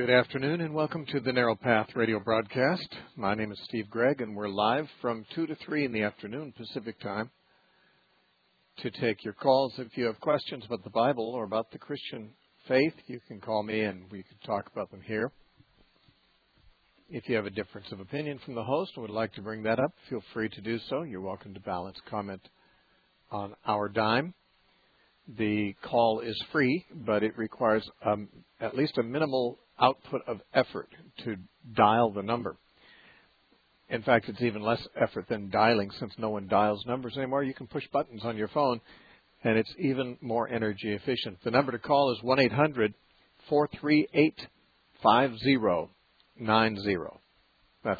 Good afternoon and welcome to the Narrow Path radio broadcast. My name is Steve Gregg and we're live from 2 to 3 in the afternoon Pacific time to take your calls. If you have questions about the Bible or about the Christian faith, you can call me and we can talk about them here. If you have a difference of opinion from the host and would like to bring that up, feel free to do so. You're welcome to balance comment on our dime. The call is free, but it requires at least a minimal output of effort to dial the number. In fact, it's even less effort than dialing since no one dials numbers anymore. You can push buttons on your phone, and it's even more energy efficient. The number to call is 1-800-438-5090. That's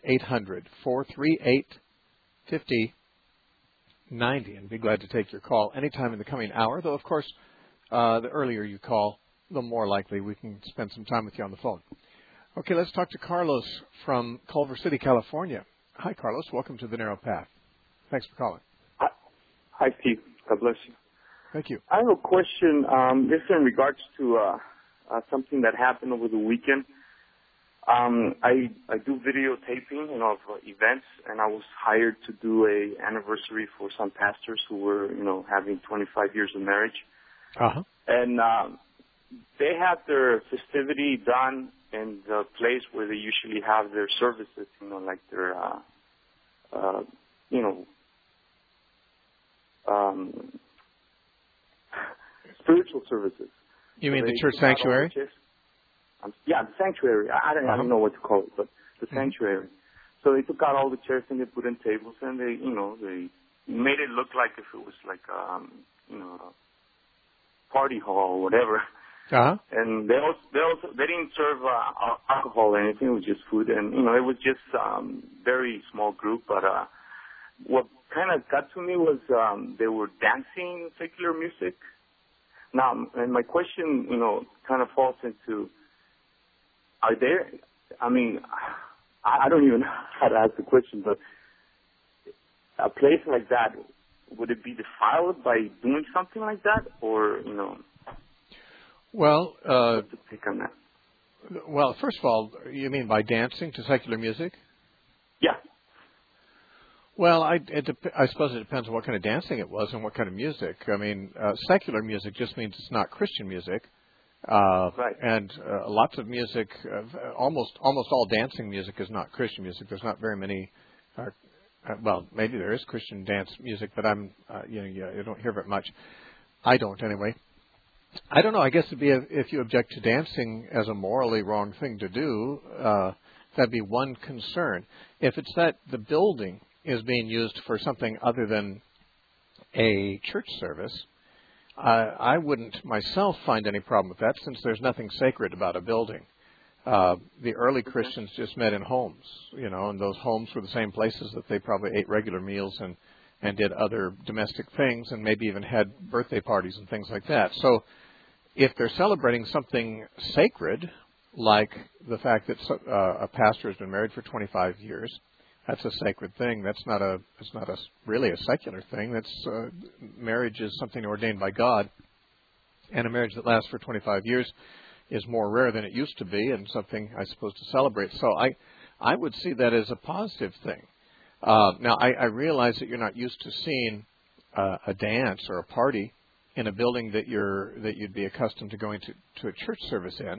1-800-438-5090. And be glad to take your call anytime in the coming hour, though, of course, the earlier you call, the more likely we can spend some time with you on the phone. Okay, let's talk to Carlos from Culver City, California. Hi, Carlos. Welcome to the Narrow Path. Thanks for calling. Hi, Steve. God bless you. Thank you. I have a question. This is in regards to something that happened over the weekend. I do videotaping, of events, and I was hired to do a anniversary for some pastors who were, having 25 years of marriage. Uh-huh. And they had their festivity done in the place where they usually have their services, like their, spiritual services. You mean the church sanctuary? Yeah, the sanctuary. I don't know what to call it, but the sanctuary. So they took out all the chairs and they put in tables and they made it look like if it was like, a party hall or whatever. Uh-huh. And they didn't serve alcohol or anything. It was just food, and it was just very small group. But what kind of got to me was they were dancing secular music. Now, and my question, kind of falls into: are there? I mean, I don't even know how to ask the question, but a place like that, would it be defiled by doing something like that, or Well, what's the take on that? Well, first of all, you mean by dancing to secular music? Yeah. Well, I suppose it depends on what kind of dancing it was and what kind of music. I mean, secular music just means it's not Christian music. Right. And lots of music, almost all dancing music is not Christian music. There's not very many. Well, maybe there is Christian dance music, but you don't hear it much. I don't anyway. I don't know. I guess it'd be if you object to dancing as a morally wrong thing to do, that'd be one concern. If it's that the building is being used for something other than a church service, I wouldn't myself find any problem with that, since there's nothing sacred about a building. The early Christians just met in homes, and those homes were the same places that they probably ate regular meals and did other domestic things, and maybe even had birthday parties and things like that. So if they're celebrating something sacred, like the fact that a pastor has been married for 25 years, that's a sacred thing. It's not really a secular thing. That's marriage is something ordained by God, and a marriage that lasts for 25 years is more rare than it used to be, and something I suppose to celebrate. So I would see that as a positive thing. Now I realize that you're not used to seeing a dance or a party in a building that you'd be accustomed to going to a church service in,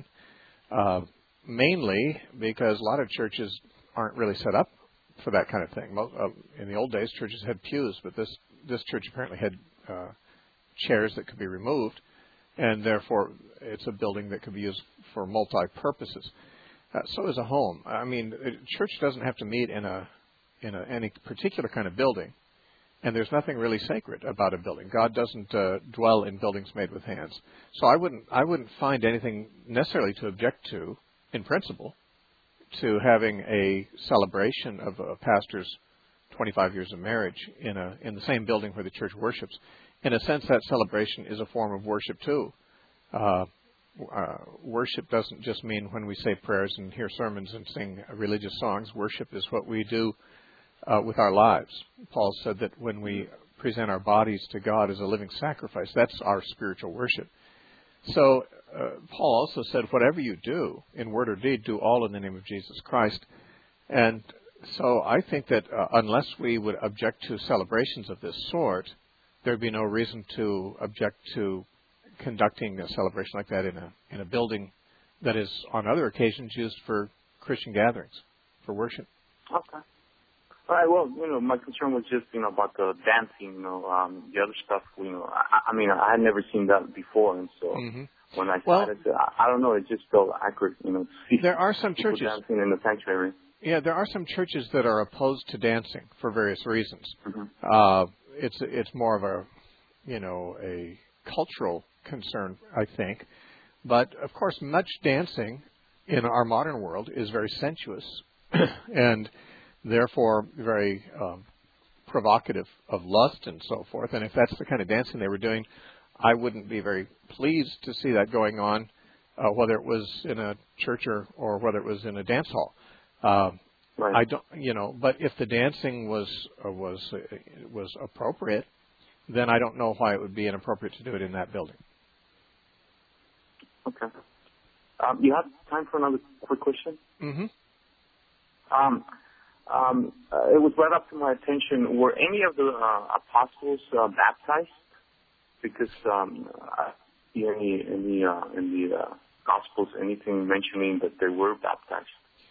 mainly because a lot of churches aren't really set up for that kind of thing. In the old days, churches had pews, but this church apparently had chairs that could be removed, and therefore it's a building that could be used for multi-purposes. So is a home. I mean, a church doesn't have to meet in any particular kind of building, and there's nothing really sacred about a building. God doesn't dwell in buildings made with hands. So I wouldn't find anything necessarily to object to, in principle, to having a celebration of a pastor's 25 years of marriage in the same building where the church worships. In a sense, that celebration is a form of worship too. Worship doesn't just mean when we say prayers and hear sermons and sing religious songs. Worship is what we do with our lives. Paul said that when we present our bodies to God as a living sacrifice, that's our spiritual worship. So Paul also said, whatever you do, in word or deed, do all in the name of Jesus Christ. And so I think that unless we would object to celebrations of this sort, there'd be no reason to object to conducting a celebration like that in a building that is on other occasions used for Christian gatherings, for worship. Okay. All right. Well, my concern was just, about the dancing, the other stuff. I mean, I had never seen that before, and so when I saw it, I don't know, it just felt accurate, to see there are some people churches dancing in the sanctuary. Yeah, there are some churches that are opposed to dancing for various reasons. It's more of a cultural concern, I think. But of course, much dancing in our modern world is very sensuous and therefore very provocative of lust and so forth. And if that's the kind of dancing they were doing, I wouldn't be very pleased to see that going on, whether it was in a church or whether it was in a dance hall. Right. I don't, but if the dancing was appropriate, then I don't know why it would be inappropriate to do it in that building. Okay. You have time for another quick question? Mm-hmm. It was brought up to my attention. Were any of the apostles baptized? Because I see in the Gospels anything mentioning that they were baptized.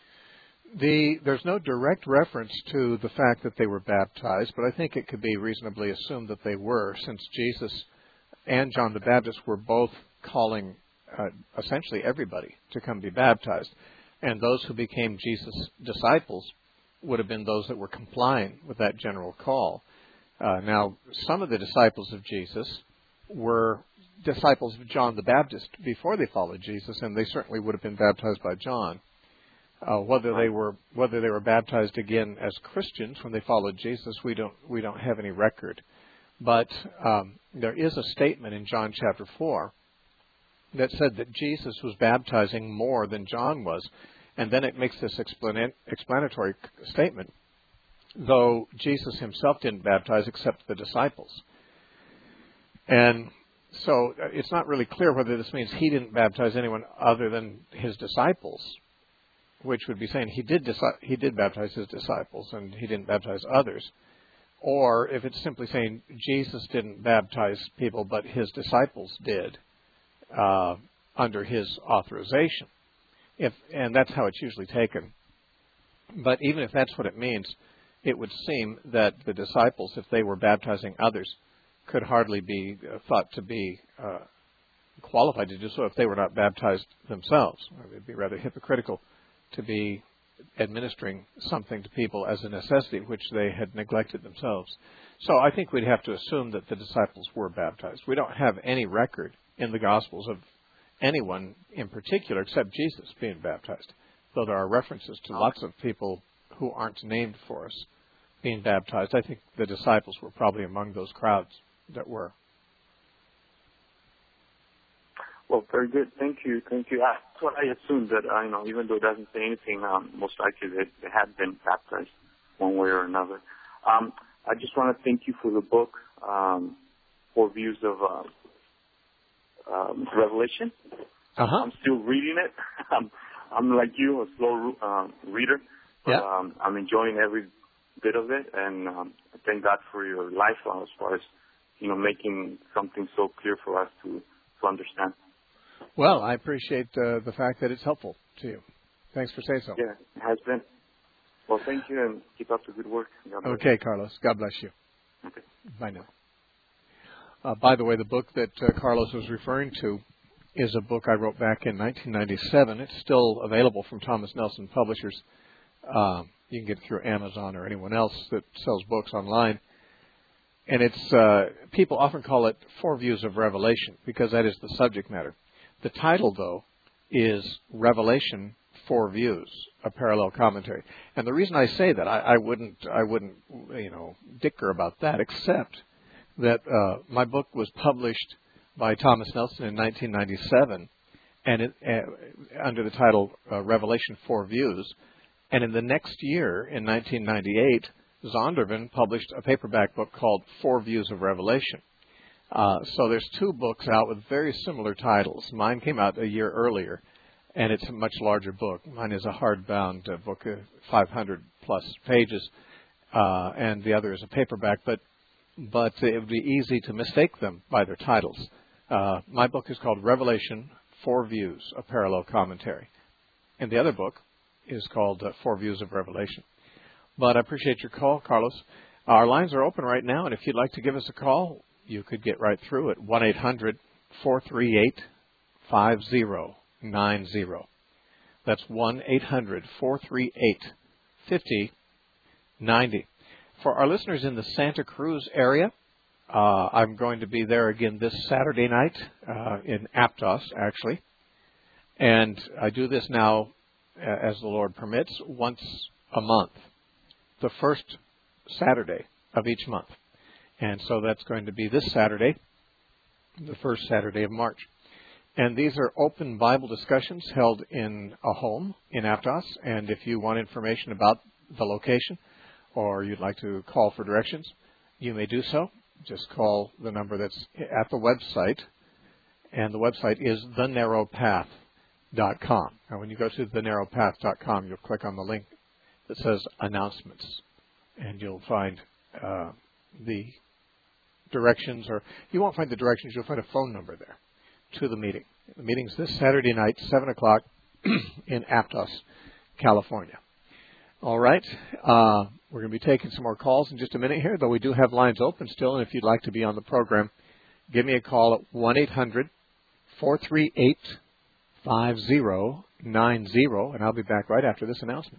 There's no direct reference to the fact that they were baptized, but I think it could be reasonably assumed that they were, since Jesus and John the Baptist were both calling essentially everybody to come be baptized. And those who became Jesus' disciples would have been those that were complying with that general call. Now, some of the disciples of Jesus were disciples of John the Baptist before they followed Jesus, and they certainly would have been baptized by John. Whether they were baptized again as Christians when they followed Jesus, we don't have any record. But there is a statement in John chapter 4 that said that Jesus was baptizing more than John was, and then it makes this explanatory statement, though Jesus himself didn't baptize except the disciples. And so it's not really clear whether this means he didn't baptize anyone other than his disciples, which would be saying he did baptize his disciples and he didn't baptize others, or if it's simply saying Jesus didn't baptize people but his disciples did under his authorization. And that's how it's usually taken. But even if that's what it means, it would seem that the disciples, if they were baptizing others, could hardly be thought to be qualified to do so if they were not baptized themselves. It would be rather hypocritical to be administering something to people as a necessity which they had neglected themselves. So I think we'd have to assume that the disciples were baptized. We don't have any record in the Gospels of anyone in particular except Jesus being baptized, though there are references to lots of people who aren't named for us being baptized. I think the disciples were probably among those crowds that were. Well, very good. Thank you. That's what I assumed, that, even though it doesn't say anything, most likely they had been baptized one way or another. I just want to thank you for the book, Four Views of Revelation. I'm still reading it. I'm like you, a slow reader. But, yeah. I'm enjoying every bit of it, and I thank God for your life as far as, making something so clear for us to understand. Well, I appreciate the fact that it's helpful to you. Thanks for saying so. Yeah, it has been. Well, thank you, and keep up the good work. Okay, Carlos. God bless you. Okay. Bye now. By the way, the book that Carlos was referring to is a book I wrote back in 1997. It's still available from Thomas Nelson Publishers. You can get it through Amazon or anyone else that sells books online. And it's people often call it Four Views of Revelation because that is the subject matter. The title, though, is Revelation, Four Views, a parallel commentary. And the reason I say that, I wouldn't, dicker about that, except that my book was published by Thomas Nelson in 1997, and under the title Revelation, Four Views. And in the next year, in 1998, Zondervan published a paperback book called Four Views of Revelation. So there's two books out with very similar titles. Mine came out a year earlier, and it's a much larger book. Mine is a hardbound book, 500-plus pages, and the other is a paperback. But it would be easy to mistake them by their titles. My book is called Revelation, Four Views, a Parallel Commentary. And the other book is called Four Views of Revelation. But I appreciate your call, Carlos. Our lines are open right now, and if you'd like to give us a call, you could get right through at 1-800-438-5090. That's 1-800-438-5090. For our listeners in the Santa Cruz area, I'm going to be there again this Saturday night in Aptos, actually. And I do this now, as the Lord permits, once a month, the first Saturday of each month. And so that's going to be this Saturday, the first Saturday of March. And these are open Bible discussions held in a home in Aptos. And if you want information about the location or you'd like to call for directions, you may do so. Just call the number that's at the website. And the website is thenarrowpath.com. Now, when you go to thenarrowpath.com, you'll click on the link that says Announcements. And you'll find the directions, or you won't find the directions, you'll find a phone number there to the meeting. The meeting's this Saturday night, 7 o'clock in Aptos, California. All right. We're going to be taking some more calls in just a minute here, though we do have lines open still, and if you'd like to be on the program, give me a call at 1-800-438-5090, and I'll be back right after this announcement.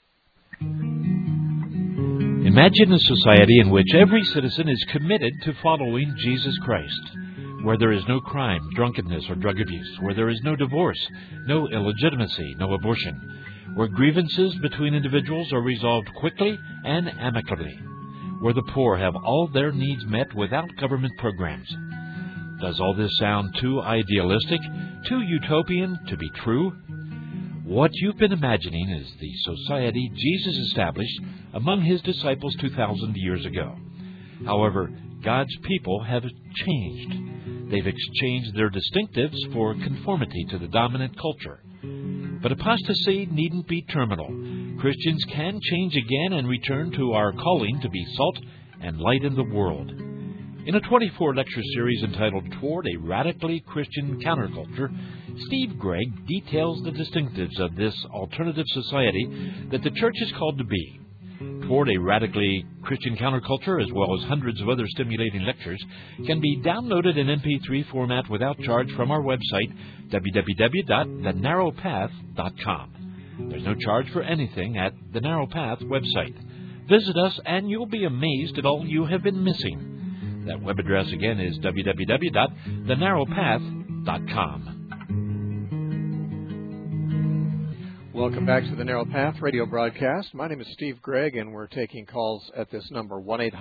Imagine a society in which every citizen is committed to following Jesus Christ, where there is no crime, drunkenness, or drug abuse, where there is no divorce, no illegitimacy, no abortion, where grievances between individuals are resolved quickly and amicably, where the poor have all their needs met without government programs. Does all this sound too idealistic, too utopian to be true? What you've been imagining is the society Jesus established among his disciples 2,000 years ago. However, God's people have changed. They've exchanged their distinctives for conformity to the dominant culture. But apostasy needn't be terminal. Christians can change again and return to our calling to be salt and light in the world. In a 24-lecture series entitled Toward a Radically Christian Counterculture, Steve Gregg details the distinctives of this alternative society that the church is called to be. Toward a Radically Christian Counterculture, as well as hundreds of other stimulating lectures, can be downloaded in MP3 format without charge from our website, www.thenarrowpath.com. There's no charge for anything at the Narrow Path website. Visit us and you'll be amazed at all you have been missing. That web address again is www.thenarrowpath.com. Welcome back to the Narrow Path radio broadcast. My name is Steve Gregg, and we're taking calls at this number,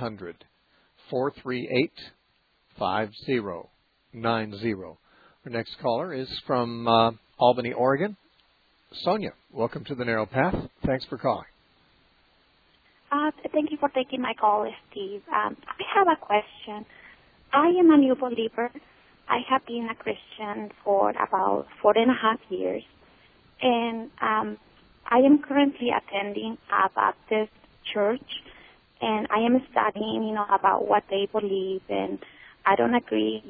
1-800-438-5090. Our next caller is from Albany, Oregon. Sonia, welcome to the Narrow Path. Thanks for calling. Thank you for taking my call, Steve. I have a question. I am a new believer. I have been a Christian for about 4.5 years. And I am currently attending a Baptist church, and I am studying, about what they believe, and I don't agree,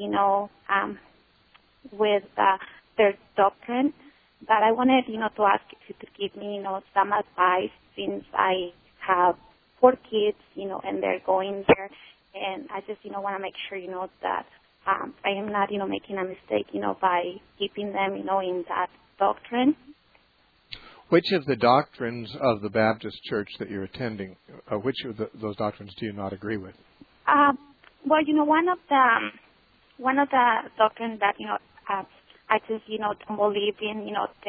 with their doctrine. But I wanted, to ask if you could give me, some advice, since I have 4 kids, and they're going there, and I just, want to make sure, that I am not, making a mistake, by keeping them, in that doctrine. Which of the doctrines of the Baptist church that you're attending, which of those doctrines do you not agree with? Well, one of the doctrines that, I just, don't believe in,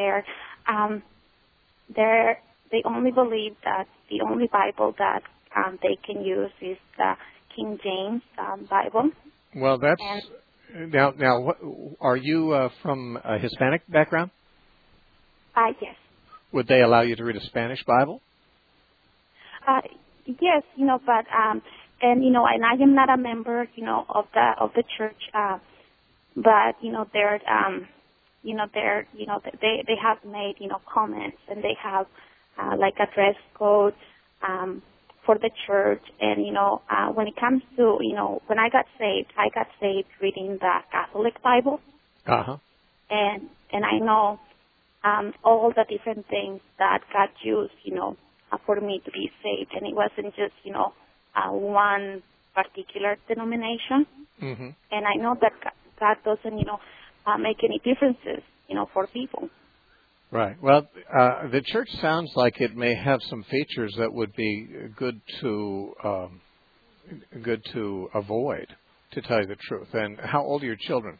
they only believe that the only Bible that they can use is the King James Bible. Well, that's now. What, are you from a Hispanic background? Yes. Would they allow you to read a Spanish Bible? Yes, but and and I am not a member, of the church, but they have made comments, and they have like a dress code for the church, and when it comes to when I got saved reading the Catholic Bible, and I know all the different things that God used, for me to be saved, and it wasn't just one particular denomination. Mm-hmm. And I know that God doesn't, make any differences, for people. Right. Well, the church sounds like it may have some features that would be good to avoid, to tell you the truth. And how old are your children?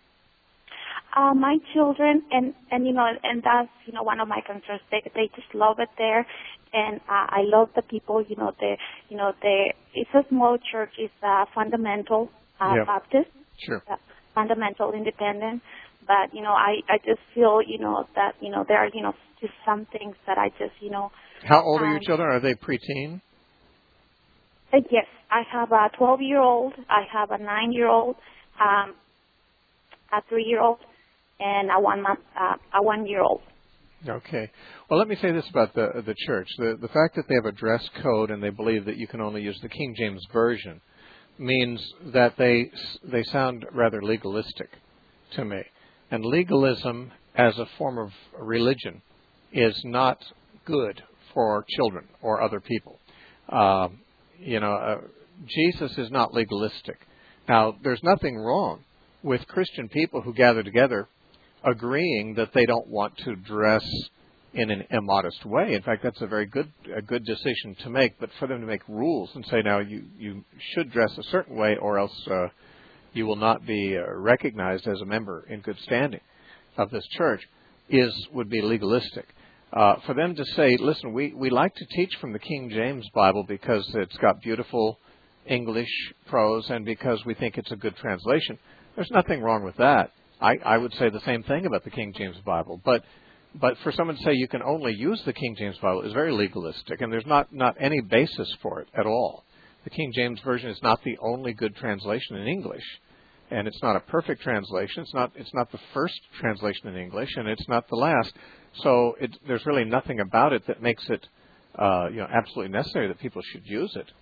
My children, and that's one of my concerns. They just love it there, and I love the people. It's a small church. It's fundamental Baptist. Sure. Fundamental independent. But, I just feel, that, there are, just some things that I just, How old are your children? Are they preteen? Yes. I have a 12-year-old. I have a 9-year-old, a 3-year-old, and a 1-year-old. Okay. Well, let me say this about the church. The fact that they have a dress code and they believe that you can only use the King James Version means that they sound rather legalistic to me. And legalism as a form of religion is not good for children or other people. Jesus is not legalistic. Now, there's nothing wrong with Christian people who gather together agreeing that they don't want to dress in an immodest way. In fact, that's a very good decision to make. But for them to make rules and say, now you should dress a certain way or else you will not be recognized as a member in good standing of this church would be legalistic. For them to say, listen, we like to teach from the King James Bible because it's got beautiful English prose and because we think it's a good translation. There's nothing wrong with that. I would say the same thing about the King James Bible. But for someone to say you can only use the King James Bible is very legalistic, and there's not any basis for it at all. The King James Version is not the only good translation in English, and it's not a perfect translation. It's not the first translation in English, and it's not the last. So there's really nothing about it that makes it absolutely necessary that people should use it.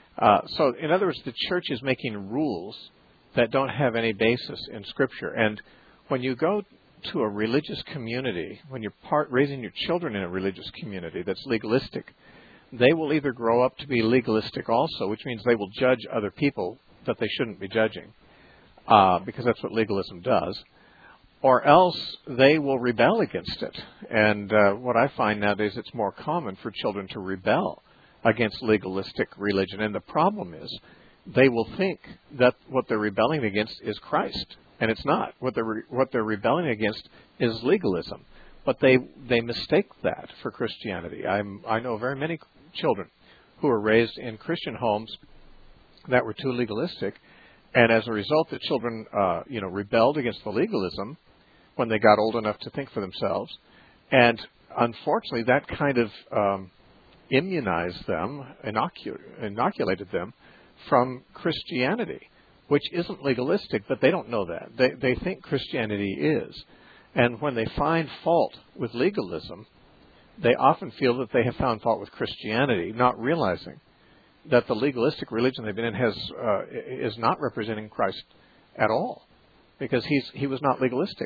So in other words, the church is making rules that don't have any basis in Scripture. And when you go to a religious community, when you're raising your children in a religious community that's legalistic, they will either grow up to be legalistic also, which means they will judge other people that they shouldn't be judging, because that's what legalism does, or else they will rebel against it. And what I find nowadays, it's more common for children to rebel against legalistic religion. And the problem is they will think that what they're rebelling against is Christ, and it's not. What they're rebelling against is legalism. But they mistake that for Christianity. I know very many children who were raised in Christian homes that were too legalistic, and as a result, the children rebelled against the legalism when they got old enough to think for themselves. And unfortunately, that kind of immunized them, inoculated them from Christianity, which isn't legalistic, but they don't know that. They think Christianity is. And when they find fault with legalism, they often feel that they have found fault with Christianity, not realizing that the legalistic religion they've been in is not representing Christ at all, because he was not legalistic.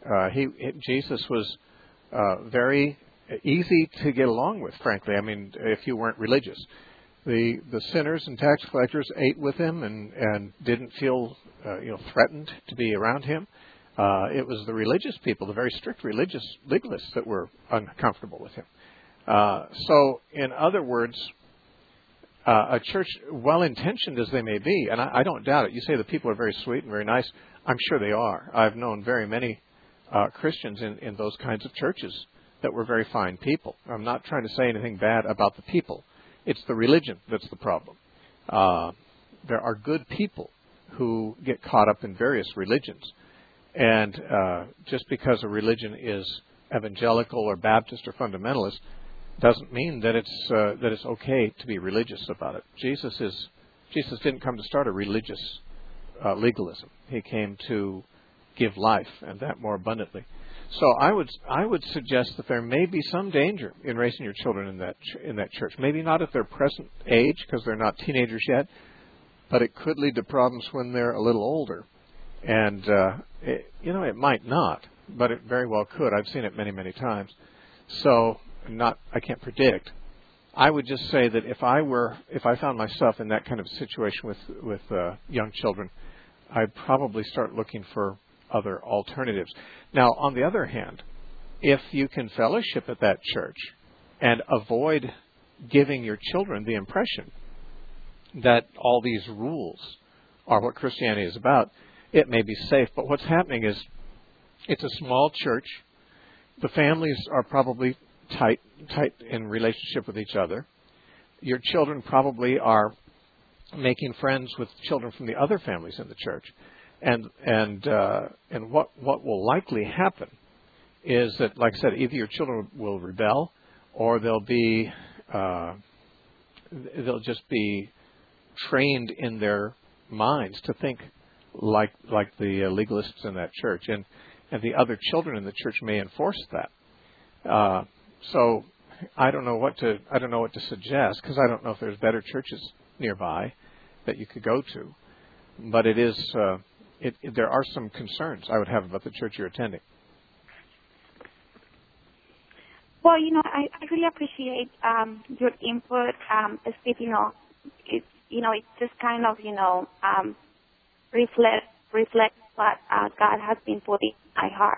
Jesus was very easy to get along with, frankly. I mean, if you weren't religious, the sinners and tax collectors ate with him and didn't feel threatened to be around him. It was the religious people, the very strict religious legalists, that were uncomfortable with him. So, in other words, a church, well-intentioned as they may be, and I don't doubt it. You say the people are very sweet and very nice. I'm sure they are. I've known very many Christians in those kinds of churches that were very fine people. I'm not trying to say anything bad about the people. It's the religion that's the problem. There are good people who get caught up in various religions. And just because a religion is evangelical or Baptist or fundamentalist doesn't mean that it's okay to be religious about it. Jesus Jesus didn't come to start a religious legalism. He came to give life, and that more abundantly. So I would suggest that there may be some danger in raising your children in that church. Maybe not at their present age, because they're not teenagers yet, but it could lead to problems when they're a little older. And it might not, but it very well could. I've seen it many, many times. So I can't predict. I would just say that if I found myself in that kind of situation with young children, I'd probably start looking for other alternatives. Now, on the other hand, if you can fellowship at that church and avoid giving your children the impression that all these rules are what Christianity is about, it may be safe. But what's happening is it's a small church. The families are probably tight in relationship with each other. Your children probably are making friends with children from the other families in the church. And what will likely happen is that, like I said, either your children will rebel, or they'll just be trained in their minds to think like the legalists in that church, and the other children in the church may enforce that. So I don't know what to suggest, because I don't know if there's better churches nearby that you could go to, but it is. There are some concerns I would have about the church you're attending. Well, I really appreciate your input, Steve. It just kind of, reflects what God has been putting in my heart.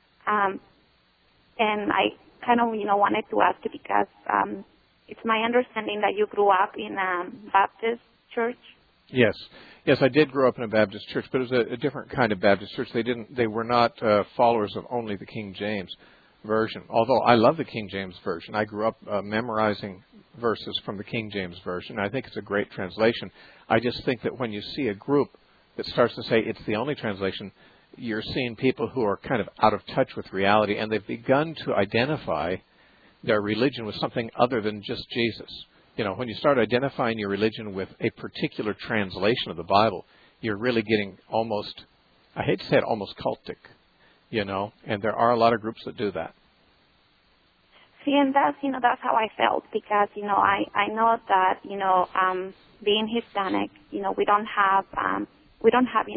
And I kind of, wanted to ask you because it's my understanding that you grew up in a Baptist church. Yes, I did grow up in a Baptist church, but it was a different kind of Baptist church. They were not followers of only the King James version. Although I love the King James version, I grew up memorizing verses from the King James version. I think it's a great translation. I just think that when you see a group that starts to say it's the only translation, you're seeing people who are kind of out of touch with reality, and they've begun to identify their religion with something other than just Jesus. When you start identifying your religion with a particular translation of the Bible, you're really getting almost, I hate to say it, almost cultic, and there are a lot of groups that do that. See, and that's how I felt, because, I know that, being Hispanic, we don't have, we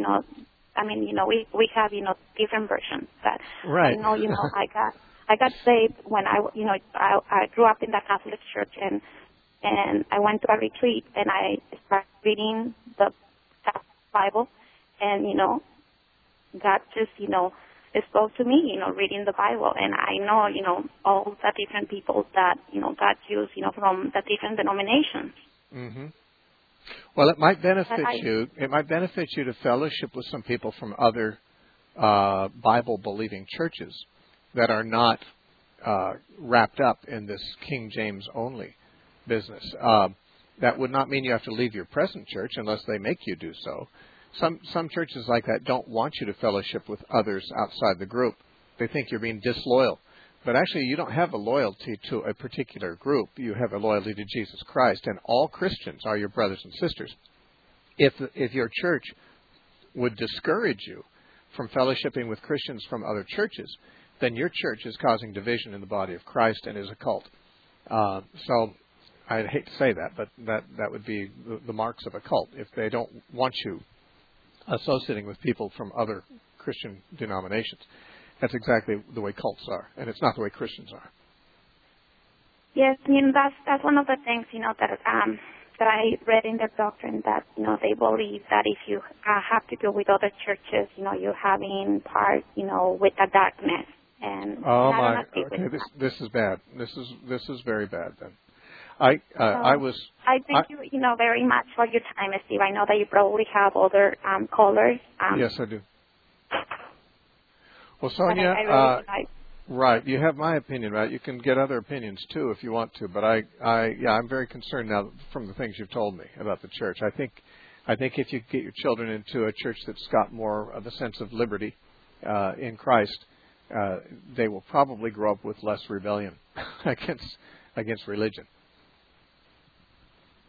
have, different versions. But right. I know, I got saved when I grew up in the Catholic Church, and I went to a retreat, and I started reading the Bible, and, God just, spoke to me, reading the Bible. And I know, all the different people that, God used, from the different denominations. Mm-hmm. Well, it might benefit you. It might benefit you to fellowship with some people from other Bible-believing churches that are not wrapped up in this King James only business. That would not mean you have to leave your present church unless they make you do so. Some churches like that don't want you to fellowship with others outside the group. They think you're being disloyal. But actually, you don't have a loyalty to a particular group. You have a loyalty to Jesus Christ, and all Christians are your brothers and sisters. If your church would discourage you from fellowshipping with Christians from other churches, then your church is causing division in the body of Christ and is a cult. So I'd hate to say that, but that would be the marks of a cult, if they don't want you associating with people from other Christian denominations. That's exactly the way cults are, and it's not the way Christians are. Yes, that's one of the things, that I read in the doctrine, that, they believe that if you have to go with other churches, you're having part, with the darkness. And okay, this is bad. This is very bad then. I thank you, very much for your time, Steve. I know that you probably have other callers. Yes, I do. Well, Sonia, right, you have my opinion, right? You can get other opinions too if you want to, but I'm very concerned now from the things you've told me about the church. I think if you get your children into a church that's got more of a sense of liberty in Christ, they will probably grow up with less rebellion against religion.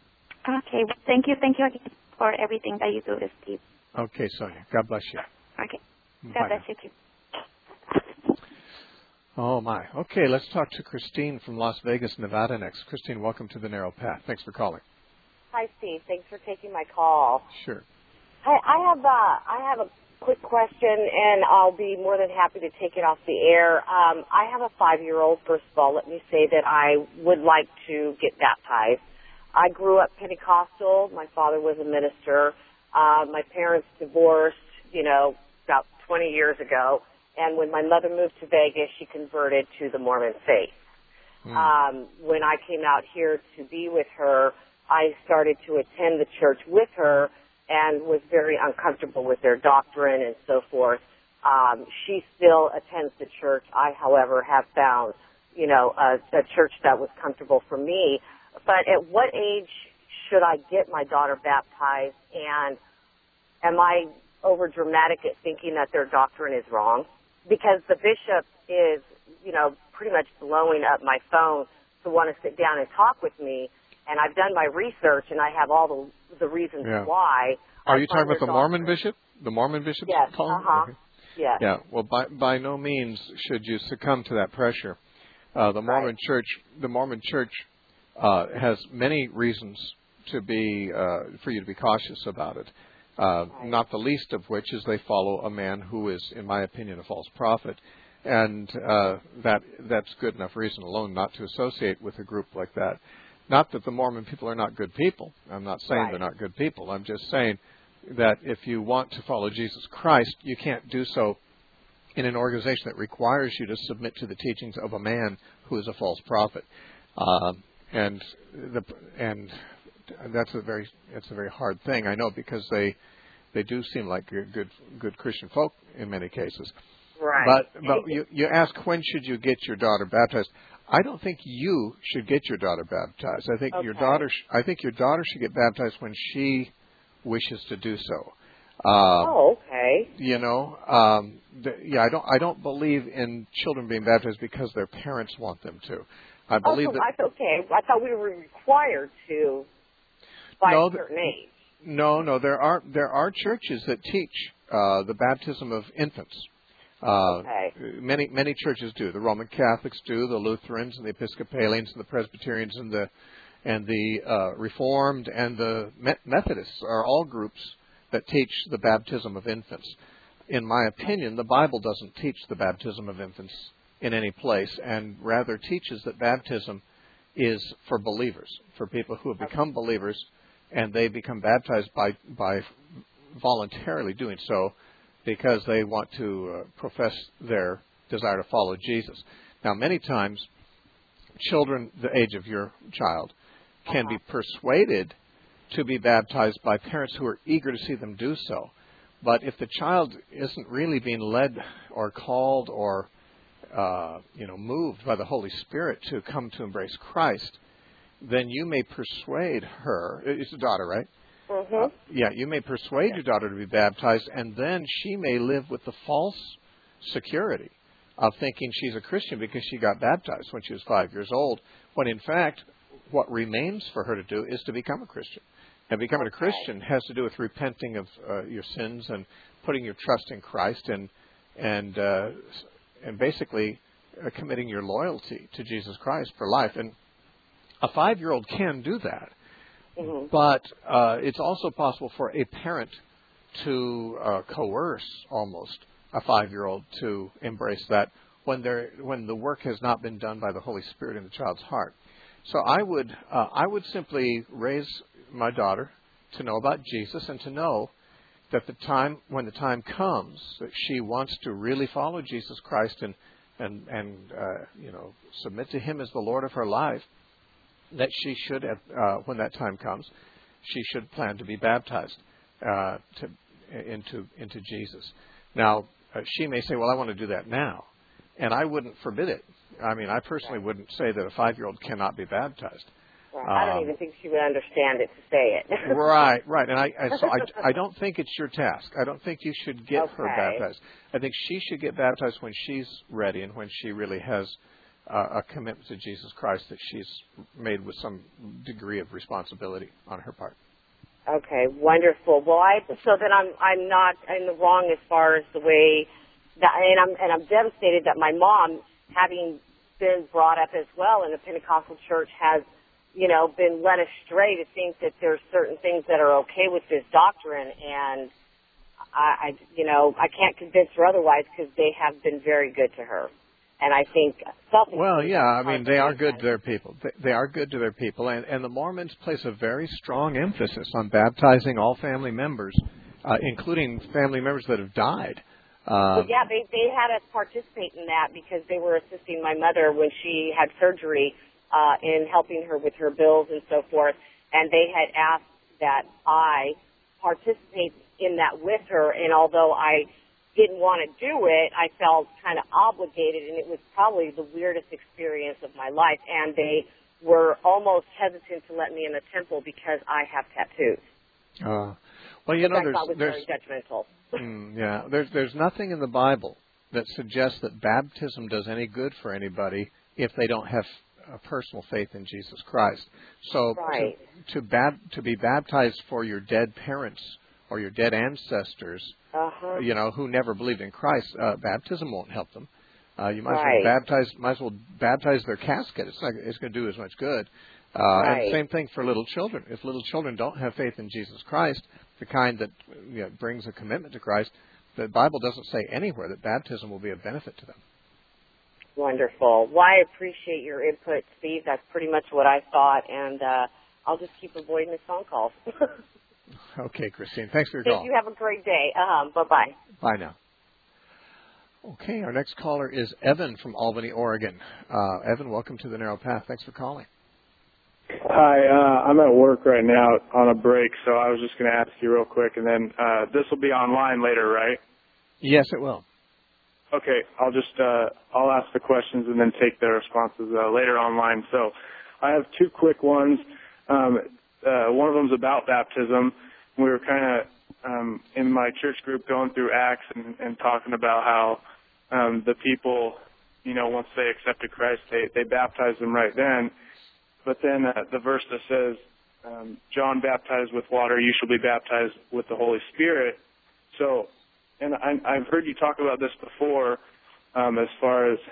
Okay. Well, thank you again for everything that you do, Steve. Okay, Sonia. God bless you. Okay. God Bye bless now. you too. Oh, my. Okay, let's talk to Christine from Las Vegas, Nevada next. Christine, welcome to The Narrow Path. Thanks for calling. Hi, Steve. Thanks for taking my call. Sure. Hi, I have a quick question, and I'll be more than happy to take it off the air. I have a 5-year-old. First of all, let me say that I would like to get baptized. I grew up Pentecostal. My father was a minister. My parents divorced, about 20 years ago. And when my mother moved to Vegas, she converted to the Mormon faith. When I came out here to be with her, I started to attend the church with her and was very uncomfortable with their doctrine and so forth. She still attends the church. I, however, have found, a church that was comfortable for me. But at what age should I get my daughter baptized? And am I over dramatic at thinking that their doctrine is wrong? Because the bishop is, pretty much blowing up my phone to want to sit down and talk with me. And I've done my research, and I have all the reasons why. Are you talking about the Mormon bishop? The Mormon bishop? Yes. Okay. Yes. Yeah. Well, by no means should you succumb to that pressure. The Mormon Church has many reasons to be for you to be cautious about it. Not the least of which is they follow a man who is, in my opinion, a false prophet, and that's good enough reason alone not to associate with a group like that. Not that the Mormon people are not good people. I'm not saying they're not good people. I'm just saying that if you want to follow Jesus Christ, you can't do so in an organization that requires you to submit to the teachings of a man who is a false prophet. And that's a very hard thing. I know, because they do seem like good Christian folk in many cases. Right. But you ask, when should you get your daughter baptized? I don't think you should get your daughter baptized. I think your daughter should get baptized when she wishes to do so. Okay. I don't believe in children being baptized because their parents want them to. I believe that's okay. I thought we were required to by a certain age. No. There are churches that teach the baptism of infants. Many churches do. The Roman Catholics do. The Lutherans and the Episcopalians and the Presbyterians and the Reformed and the Methodists are all groups that teach the baptism of infants. In my opinion, the Bible doesn't teach the baptism of infants in any place, and rather teaches that baptism is for believers, for people who have become believers, and they become baptized by voluntarily doing so because they want to profess their desire to follow Jesus. Now, many times, children the age of your child can be persuaded to be baptized by parents who are eager to see them do so. But if the child isn't really being led or called or moved by the Holy Spirit to come to embrace Christ, then you may persuade her. It's a daughter, right? You may persuade your daughter to be baptized, and then she may live with the false security of thinking she's a Christian because she got baptized when she was 5 years old, when in fact what remains for her to do is to become a Christian. And becoming a Christian has to do with repenting of your sins and putting your trust in Christ and basically committing your loyalty to Jesus Christ for life. And a 5-year-old can do that. But it's also possible for a parent to coerce almost a 5-year-old to embrace that when the work has not been done by the Holy Spirit in the child's heart. So I would simply raise my daughter to know about Jesus and to know that when the time comes that she wants to really follow Jesus Christ and submit to Him as the Lord of her life, that she should, when that time comes, she should plan to be baptized into Jesus. Now, she may say, "Well, I want to do that now," and I wouldn't forbid it. I mean, I personally wouldn't say that a 5-year-old cannot be baptized. I don't even think she would understand it to say it. Right. And I don't think it's your task. I don't think you should get her baptized. I think she should get baptized when she's ready and when she really has a commitment to Jesus Christ that she's made with some degree of responsibility on her part. Okay, wonderful. Well, so then I'm not in the wrong as far as the way that, and I'm devastated that my mom, having been brought up as well in the Pentecostal church, has, you know, been led astray to think that there's certain things that are okay with this doctrine, and I can't convince her otherwise because they have been very good to her. And I think well, yeah, I mean, they are good to their people. They are good to their people, and the Mormons place a very strong emphasis on baptizing all family members, including family members that have died. Well, yeah, they had us participate in that because they were assisting my mother when she had surgery in helping her with her bills and so forth, and they had asked that I participate in that with her, and although I didn't want to do it, I felt kind of obligated, and it was probably the weirdest experience of my life, and they were almost hesitant to let me in the temple because I have tattoos. Well, you know, I thought was very judgmental. Yeah, there's nothing in the Bible that suggests that baptism does any good for anybody if they don't have a personal faith in Jesus Christ. So right. to be baptized for your dead parents or your dead ancestors, you know, who never believed in Christ, baptism won't help them. You might as well baptize their casket. It's going to do as much good. And same thing for little children. If little children don't have faith in Jesus Christ, the kind that brings a commitment to Christ, the Bible doesn't say anywhere that baptism will be of benefit to them. Wonderful. Well, I appreciate your input, Steve. That's pretty much what I thought, and I'll just keep avoiding the phone calls. Okay, Christine. Thanks for your call. You have a great day. Bye-bye. Bye now. Okay, our next caller is Evan from Albany, Oregon. Evan, welcome to the Narrow Path. Thanks for calling. Hi, I'm at work right now on a break, so I was just going to ask you real quick, and then this will be online later, right? Yes, it will. Okay, I'll ask the questions and then take the responses later online. So I have two quick ones. One of them's about baptism. We were kind of in my church group going through Acts and talking about how the people, you know, once they accepted Christ, they baptized them right then. But then the verse that says, John baptized with water, you shall be baptized with the Holy Spirit. So, and I've heard you talk about this before, as far as,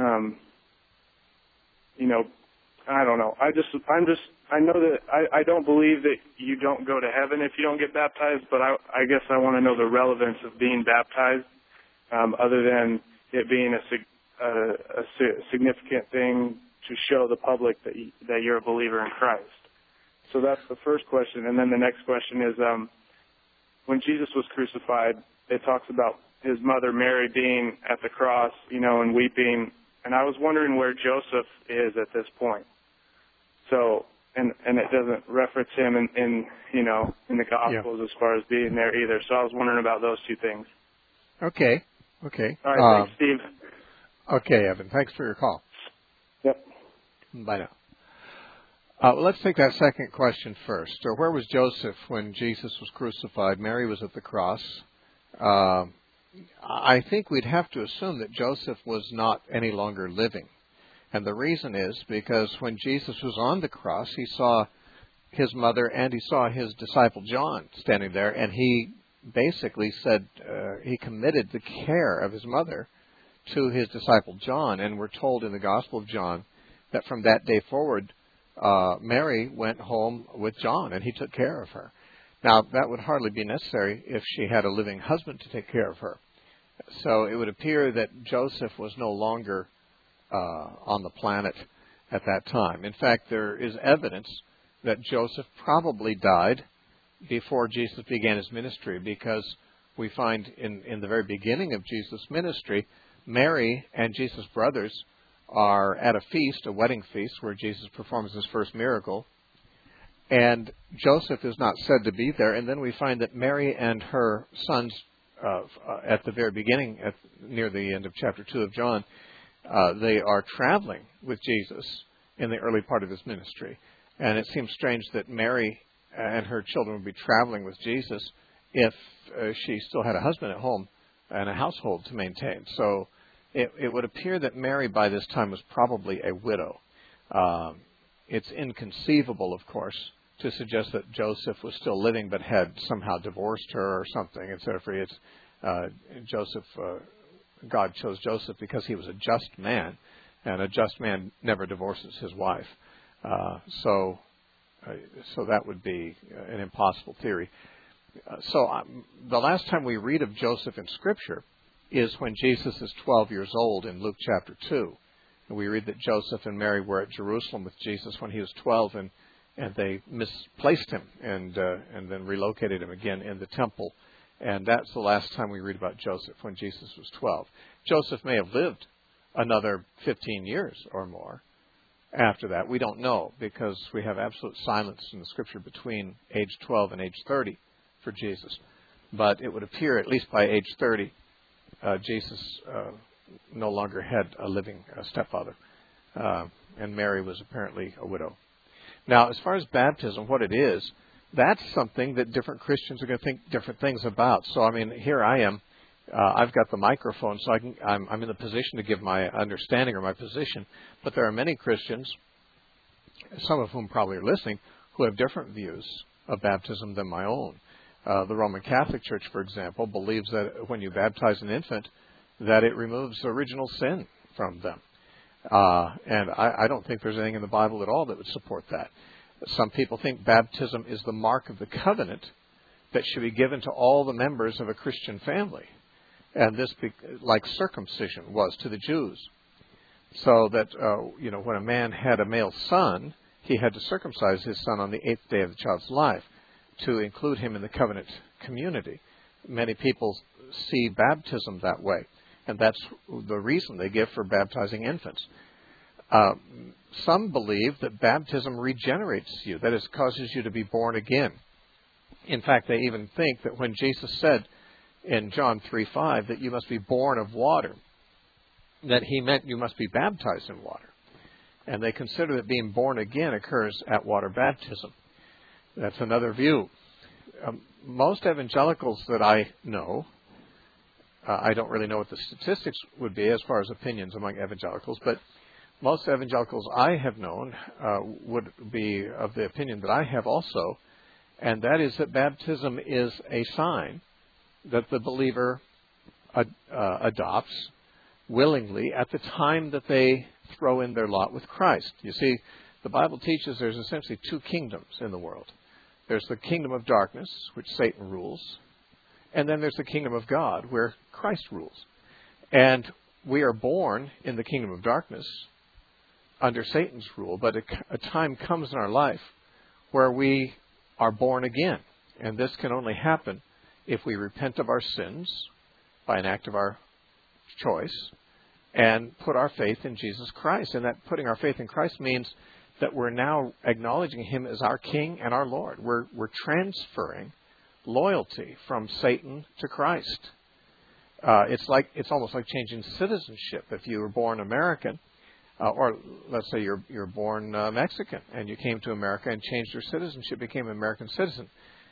you know, I don't know. I know that I don't believe that you don't go to heaven if you don't get baptized, but I guess I want to know the relevance of being baptized, other than it being a significant thing to show the public that you're a believer in Christ. So that's the first question. And then the next question is, when Jesus was crucified, it talks about his mother Mary being at the cross, you know, and weeping. And I was wondering where Joseph is at this point. So, and it doesn't reference him in the Gospels as far as being there either. So I was wondering about those two things. Okay. All right, thanks, Steve. Okay, Evan. Thanks for your call. Yep. Bye now. Well, let's take that second question first. Where was Joseph when Jesus was crucified? Mary was at the cross. I think we'd have to assume that Joseph was not any longer living. And the reason is because when Jesus was on the cross, he saw his mother and he saw his disciple John standing there, and he basically said he committed the care of his mother to his disciple John. And we're told in the Gospel of John that from that day forward, Mary went home with John, and he took care of her. Now, that would hardly be necessary if she had a living husband to take care of her. So it would appear that Joseph was no longer on the planet at that time. In fact, there is evidence that Joseph probably died before Jesus began his ministry, because we find in the very beginning of Jesus' ministry, Mary and Jesus' brothers are at a feast, a wedding feast, where Jesus performs his first miracle. And Joseph is not said to be there. And then we find that Mary and her sons, at the very beginning, near the end of chapter 2 of John, they are traveling with Jesus in the early part of his ministry. And it seems strange that Mary and her children would be traveling with Jesus if she still had a husband at home and a household to maintain. So it would appear that Mary by this time was probably a widow. It's inconceivable, of course, to suggest that Joseph was still living but had somehow divorced her or something, etc. God chose Joseph because he was a just man, and a just man never divorces his wife. So that would be an impossible theory. The last time we read of Joseph in Scripture is when Jesus is 12 years old in Luke chapter 2. And we read that Joseph and Mary were at Jerusalem with Jesus when he was 12, and they misplaced him and then relocated him again in the temple. And that's the last time we read about Joseph, when Jesus was 12. Joseph may have lived another 15 years or more after that. We don't know, because we have absolute silence in the Scripture between age 12 and age 30 for Jesus. But it would appear, at least by age 30, Jesus no longer had a living stepfather. And Mary was apparently a widow. Now, as far as baptism, what it is, that's something that different Christians are going to think different things about. So, I mean, here I am. I've got the microphone, so I'm in the position to give my understanding or my position. But there are many Christians, some of whom probably are listening, who have different views of baptism than my own. The Roman Catholic Church, for example, believes that when you baptize an infant, that it removes original sin from them. And I don't think there's anything in the Bible at all that would support that. Some people think baptism is the mark of the covenant that should be given to all the members of a Christian family. And this, like circumcision was to the Jews. So that, when a man had a male son, he had to circumcise his son on the 8th day of the child's life to include him in the covenant community. Many people see baptism that way, and that's the reason they give for baptizing infants. Some believe that baptism regenerates you, that is, causes you to be born again. In fact, they even think that when Jesus said in John 3:5 that you must be born of water, that he meant you must be baptized in water. And they consider that being born again occurs at water baptism. That's another view. Most evangelicals that I know, I don't really know what the statistics would be as far as opinions among evangelicals, but most evangelicals I have known would be of the opinion that I have also, and that is that baptism is a sign that the believer adopts willingly at the time that they throw in their lot with Christ. You see, the Bible teaches there's essentially two kingdoms in the world. There's the kingdom of darkness, which Satan rules, and then there's the kingdom of God, where Christ rules. And we are born in the kingdom of darkness under Satan's rule, but a time comes in our life where we are born again. And this can only happen if we repent of our sins by an act of our choice and put our faith in Jesus Christ. And that putting our faith in Christ means that we're now acknowledging him as our King and our Lord. We're transferring loyalty from Satan to Christ. It's almost like changing citizenship. If you were born American, or let's say you're born Mexican, and you came to America and changed your citizenship, became an American citizen.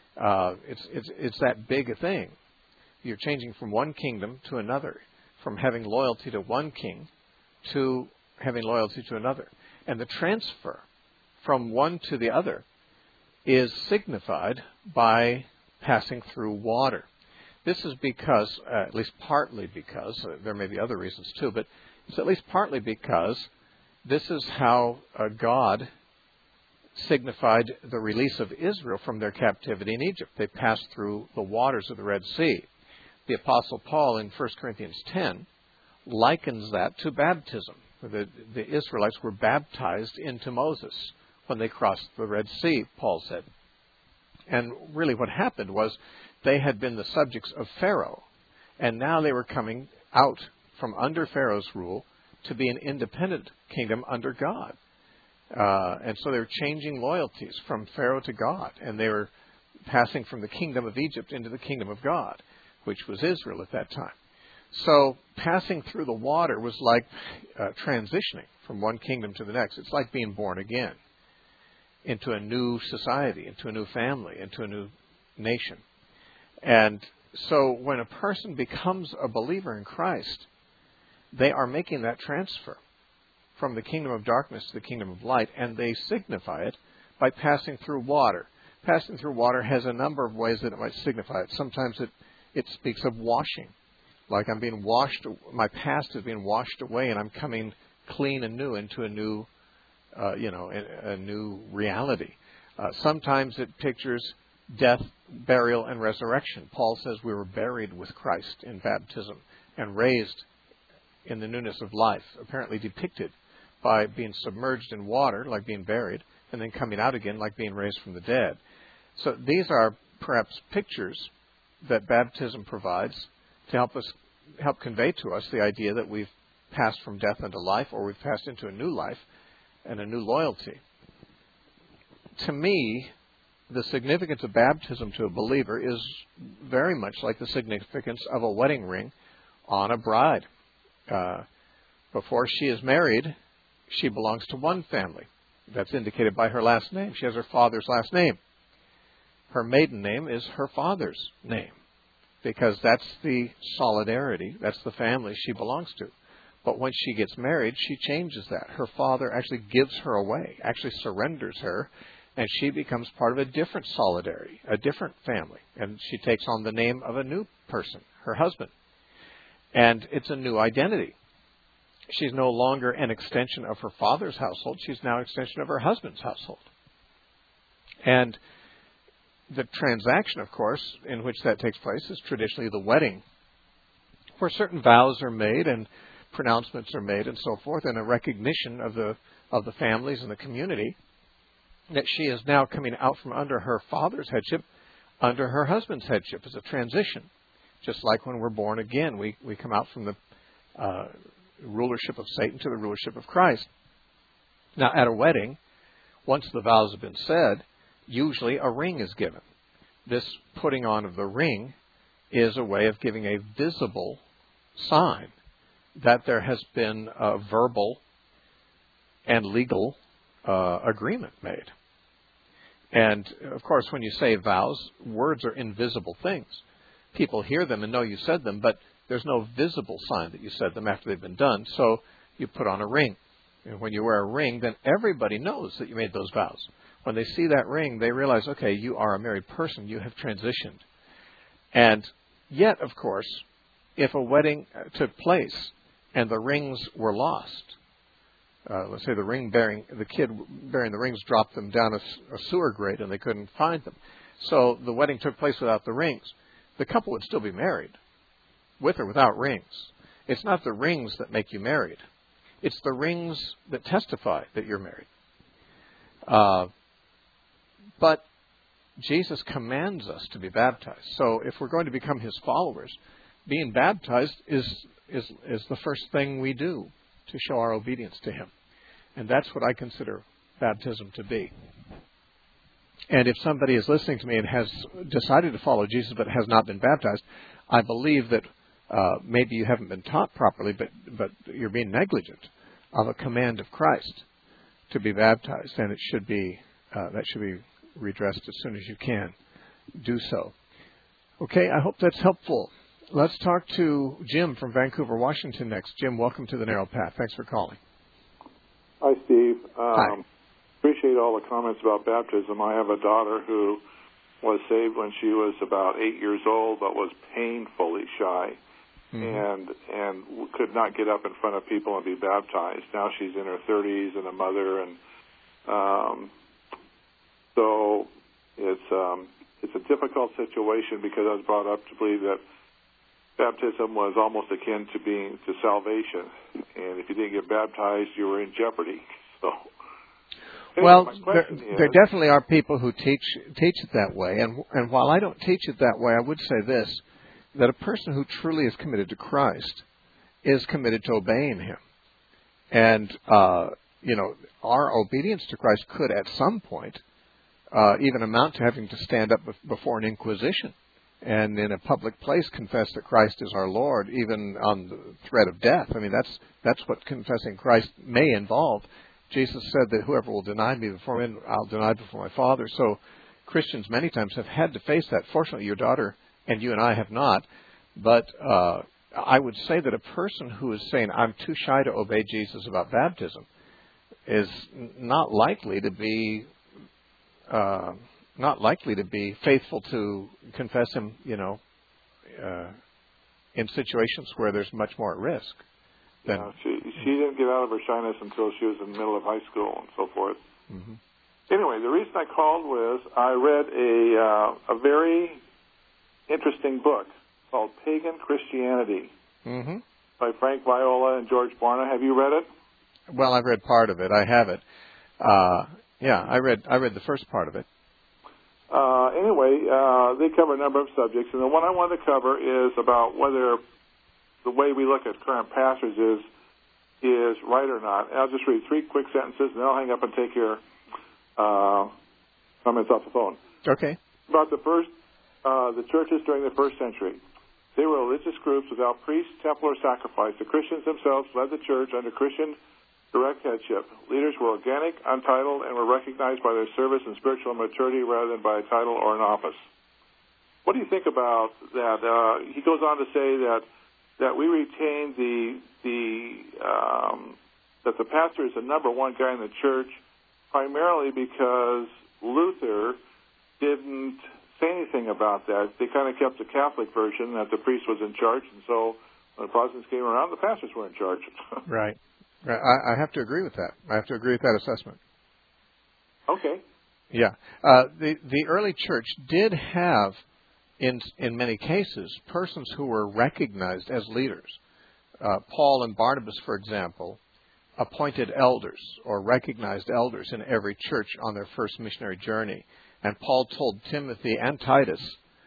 It's that big a thing. You're changing from one kingdom to another, from having loyalty to one king to having loyalty to another. And the transfer from one to the other is signified by passing through water. This is because, at least partly because, there may be other reasons too, but it's at least partly because this is how God signified the release of Israel from their captivity in Egypt. They passed through the waters of the Red Sea. The Apostle Paul in 1 Corinthians 10 likens that to baptism. The Israelites were baptized into Moses when they crossed the Red Sea, Paul said. And really what happened was they had been the subjects of Pharaoh, and now they were coming out from under Pharaoh's rule to be an independent kingdom under God. And so they were changing loyalties from Pharaoh to God, and they were passing from the kingdom of Egypt into the kingdom of God, which was Israel at that time. So passing through the water was like transitioning from one kingdom to the next. It's like being born again into a new society, into a new family, into a new nation. And so when a person becomes a believer in Christ, they are making that transfer from the kingdom of darkness to the kingdom of light, and they signify it by passing through water. Passing through water has a number of ways that it might signify it. Sometimes it speaks of washing, like I'm being washed, my past is being washed away, and I'm coming clean and new into a new, a new reality. Sometimes it pictures death, burial, and resurrection. Paul says we were buried with Christ in baptism and raised in the newness of life, apparently depicted by being submerged in water, like being buried, and then coming out again, like being raised from the dead. So these are perhaps pictures that baptism provides to help convey to us the idea that we've passed from death into life, or we've passed into a new life and a new loyalty. To me, the significance of baptism to a believer is very much like the significance of a wedding ring on a bride. Before she is married, she belongs to one family. That's indicated by her last name. She has her father's last name. Her maiden name is her father's name, because that's the solidarity, that's the family she belongs to. But when she gets married, she changes that. Her father actually gives her away, actually surrenders her, and she becomes part of a different solidarity, a different family. And she takes on the name of a new person, her husband. And it's a new identity. She's no longer an extension of her father's household. She's now an extension of her husband's household. And the transaction, of course, in which that takes place is traditionally the wedding, where certain vows are made and pronouncements are made and so forth, and a recognition of the families and the community that she is now coming out from under her father's headship, under her husband's headship as a transition. Just like when we're born again, we come out from the rulership of Satan to the rulership of Christ. Now, at a wedding, once the vows have been said, usually a ring is given. This putting on of the ring is a way of giving a visible sign that there has been a verbal and legal agreement made. And, of course, when you say vows, words are invisible things. People hear them and know you said them, but there's no visible sign that you said them after they've been done. So you put on a ring. And when you wear a ring, then everybody knows that you made those vows. When they see that ring, they realize, okay, you are a married person. You have transitioned. And yet, of course, if a wedding took place and the rings were lost, let's say the kid bearing the rings dropped them down a sewer grate and they couldn't find them. So the wedding took place without the rings. The couple would still be married, with or without rings. It's not the rings that make you married. It's the rings that testify that you're married. But Jesus commands us to be baptized. So if we're going to become His followers, being baptized is the first thing we do to show our obedience to Him. And that's what I consider baptism to be. And if somebody is listening to me and has decided to follow Jesus but has not been baptized, I believe that maybe you haven't been taught properly, but you're being negligent of a command of Christ to be baptized, and it should be that should be redressed as soon as you can do so. Okay, I hope that's helpful. Let's talk to Jim from Vancouver, Washington next. Jim, welcome to the Narrow Path. Thanks for calling. Hi, Steve. Hi. Appreciate all the comments about baptism. I have a daughter who was saved when she was about 8 years old, but was painfully shy, and could not get up in front of people and be baptized. Now she's in her 30s and a mother, and so it's a difficult situation because I was brought up to believe that baptism was almost akin to salvation, and if you didn't get baptized, you were in jeopardy. So. Well, there definitely are people who teach it that way, and while I don't teach it that way, I would say this, that a person who truly is committed to Christ is committed to obeying Him. And, our obedience to Christ could at some point even amount to having to stand up before an inquisition and in a public place confess that Christ is our Lord, even on the threat of death. I mean, that's what confessing Christ may involve. Jesus said that whoever will deny me before men, I'll deny before my Father. So Christians many times have had to face that. Fortunately, your daughter and you and I have not. But I would say that a person who is saying, I'm too shy to obey Jesus about baptism, is not likely to be faithful to confess him, in situations where there's much more at risk. She didn't get out of her shyness until she was in the middle of high school and so forth. Mm-hmm. Anyway, the reason I called was I read a very interesting book called Pagan Christianity by Frank Viola and George Barna. Have you read it? Well, I've read part of it. I have it. I read the first part of it. Anyway, they cover a number of subjects, and the one I wanted to cover is about whether the way we look at current pastors is right or not. And I'll just read 3 quick sentences, and then I'll hang up and take your comments off the phone. Okay. About the churches during the first century. They were religious groups without priest, temple, or sacrifice. The Christians themselves led the church under Christian direct headship. Leaders were organic, untitled, and were recognized by their service and spiritual maturity rather than by a title or an office. What do you think about that? He goes on to say that we retain that the pastor is the number one guy in the church, primarily because Luther didn't say anything about that. They kind of kept the Catholic version that the priest was in charge, and so when the Protestants came around, the pastors were in charge. Right. I have to agree with that. I have to agree with that assessment. Okay. Yeah. The early church did have, in many cases, persons who were recognized as leaders. Paul and Barnabas, for example, appointed elders or recognized elders in every church on their first missionary journey. And Paul told Timothy and Titus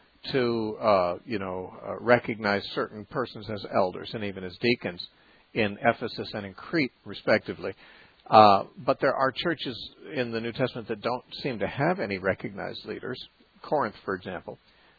to, recognize certain persons as elders and even as deacons in Ephesus and in Crete, respectively. But there are churches in the New Testament that don't seem to have any recognized leaders. Corinth, for example.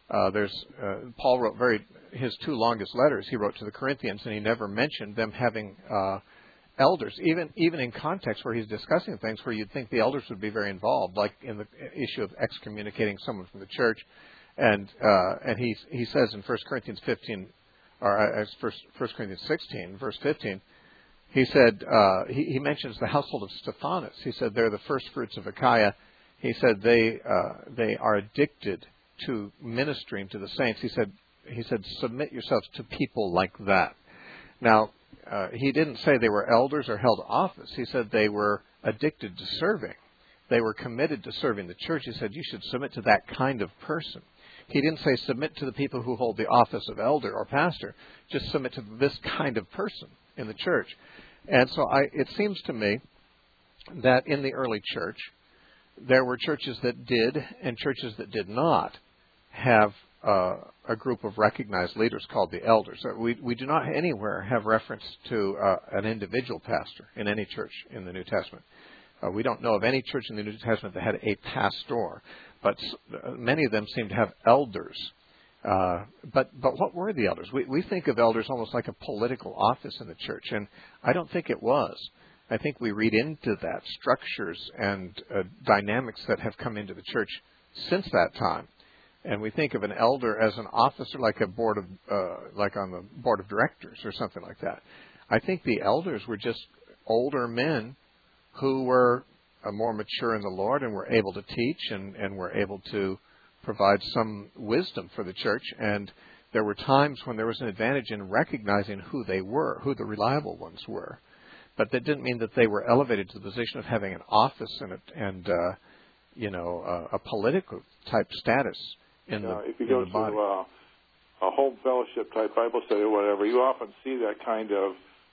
Paul wrote his 2 longest letters he wrote to the Corinthians, and he never mentioned them having elders, even in context where he's discussing things where you'd think the elders would be very involved, like in the issue of excommunicating someone from the church. And he says in 1 Corinthians 15, or 1 Corinthians 16, verse 15, he said, he mentions the household of Stephanas. He said they're the first fruits of Achaia. He said they are addicted to ministering to the saints. He said submit yourselves to people like that. Now, he didn't say they were elders or held office. He said they were addicted to serving. They were committed to serving the church. He said you should submit to that kind of person. He didn't say submit to the people who hold the office of elder or pastor. Just submit to this kind of person in the church. And so it seems to me that in the early church, there were churches that did and churches that did not have a group of recognized leaders called the elders. We do not anywhere have reference to an individual pastor in any church in the New Testament. We don't know of any church in the New Testament that had a pastor, but many of them seem to have elders. But what were the elders? We think of elders almost like a political office in the church, and I don't think it was. I think we read into that structures and dynamics that have come into the church since that time. And we think of an elder as an officer, like a board of, like on the board of directors or something like that. I think the elders were just older men who were more mature in the Lord and were able to teach and were able to provide some wisdom for the church. And there were times when there was an advantage in recognizing who they were, who the reliable ones were. But that didn't mean that they were elevated to the position of having an office and a political type status in the body. If you go to a home fellowship type Bible study or whatever, you often see that kind of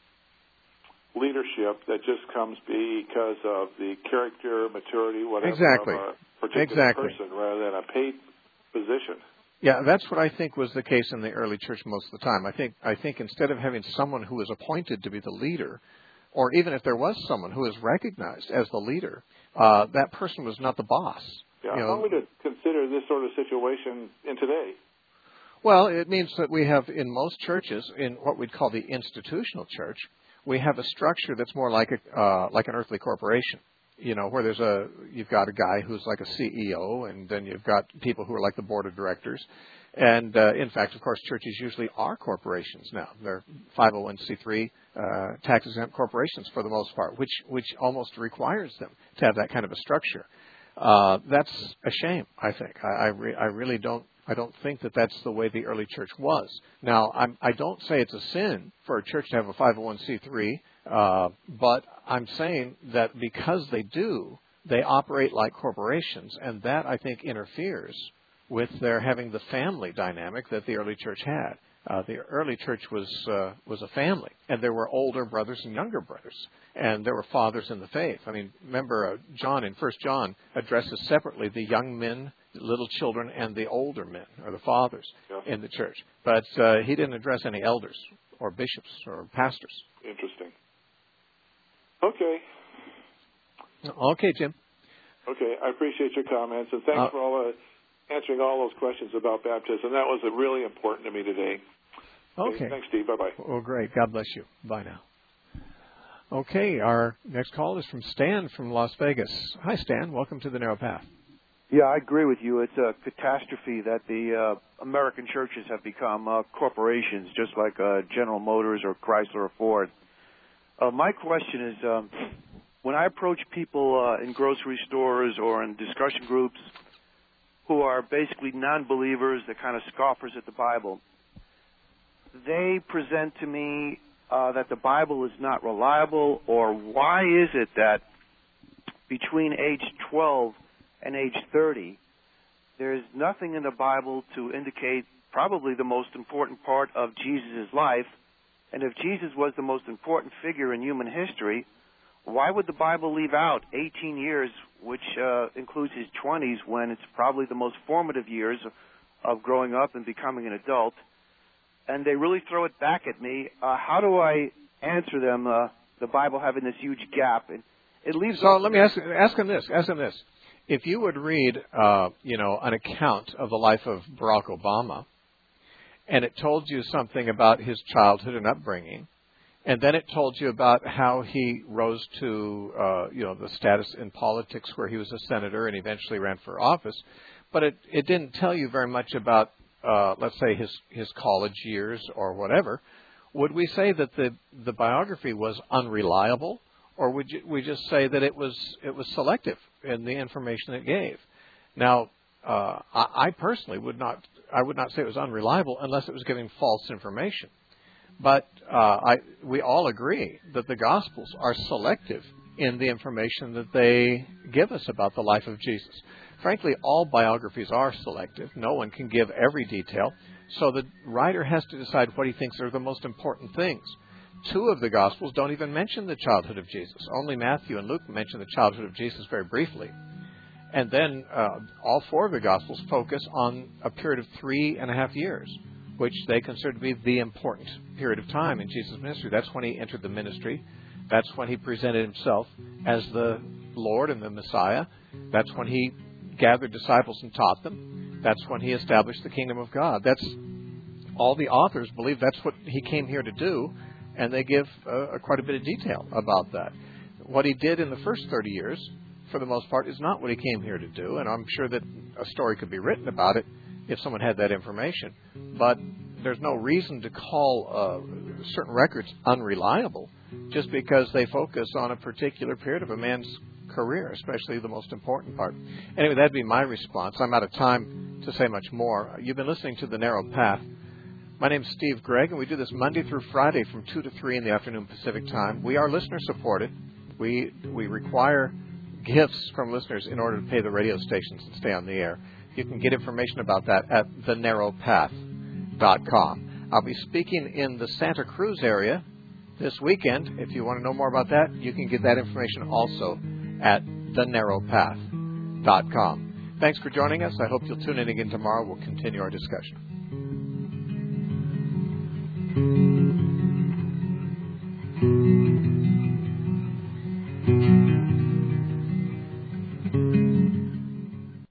leadership that just comes because of the character, maturity, whatever exactly. of a particular person rather than a paid position. Yeah, that's what I think was the case in the early church most of the time. I think instead of having someone who was appointed to be the leader, or even if there was someone who was recognized as the leader, that person was not the boss. Yeah, how would you consider this sort of situation in today? Well, it means that we have in most churches, in what we'd call the institutional church, we have a structure that's more like an earthly corporation. where you've got a guy who's like a CEO, and then you've got people who are like the board of directors. And in fact, of course, churches usually are corporations now. They're 501c3 tax-exempt corporations for the most part, which almost requires them to have that kind of a structure. That's a shame, I think. I really don't. I don't think that that's the way the early church was. Now, I don't say it's a sin for a church to have a 501c3, but I'm saying that because they do, they operate like corporations, and that, I think, interferes with their having the family dynamic that the early church had. The early church was a family, and there were older brothers and younger brothers, and there were fathers in the faith. I mean, remember John in 1 John addresses separately the young men, the little children, and the older men, or the fathers in the church. But he didn't address any elders or bishops or pastors. Interesting. Okay. Okay, Jim. Okay, I appreciate your comments, and thanks for answering all those questions about baptism. That was really important to me today. Okay. Thanks, Steve. Bye-bye. Well, great. God bless you. Bye now. Okay, our next call is from Stan from Las Vegas. Hi, Stan. Welcome to the Narrow Path. Yeah, I agree with you. It's a catastrophe that the American churches have become corporations, just like General Motors or Chrysler or Ford. My question is, when I approach people in grocery stores or in discussion groups who are basically non-believers, they're kind of scoffers at the Bible, they present to me that the Bible is not reliable, or why is it that between age 12 and age 30, there's nothing in the Bible to indicate probably the most important part of Jesus' life, and if Jesus was the most important figure in human history, why would the Bible leave out 18 years, which includes his 20s, when it's probably the most formative years of growing up and becoming an adult? And they really throw it back at me. How do I answer them, the Bible having this huge gap? And it leaves. So let me ask him this. If you would read, an account of the life of Barack Obama, and it told you something about his childhood and upbringing, and then it told you about how he rose to, the status in politics where he was a senator and eventually ran for office, but it didn't tell you very much about, let's say, his college years or whatever, would we say that the biography was unreliable, or would we just say that it was selective in the information it gave? Now, I personally would not say it was unreliable unless it was giving false information. But we all agree that the Gospels are selective in the information that they give us about the life of Jesus. Frankly, all biographies are selective. No one can give every detail. So the writer has to decide what he thinks are the most important things. 2 of the Gospels don't even mention the childhood of Jesus. Only Matthew and Luke mention the childhood of Jesus very briefly. And then all 4 of the Gospels focus on a period of 3.5 years, which they consider to be the important period of time in Jesus' ministry. That's when he entered the ministry. That's when he presented himself as the Lord and the Messiah. That's when he gathered disciples and taught them. That's when he established the kingdom of God. That's all the authors believe that's what he came here to do, and they give quite a bit of detail about that. What he did in the first 30 years, for the most part, is not what he came here to do, and I'm sure that a story could be written about it if someone had that information. But there's no reason to call certain records unreliable just because they focus on a particular period of a man's career, especially the most important part. Anyway, that'd be my response. I'm out of time to say much more. You've been listening to The Narrow Path. My name's Steve Gregg, and we do this Monday through Friday from 2 to 3 in the afternoon Pacific time. We are listener-supported. We require gifts from listeners in order to pay the radio stations and stay on the air. You can get information about that at thenarrowpath.com. I'll be speaking in the Santa Cruz area this weekend. If you want to know more about that, you can get that information also at thenarrowpath.com. Thanks for joining us. I hope you'll tune in again tomorrow. We'll continue our discussion.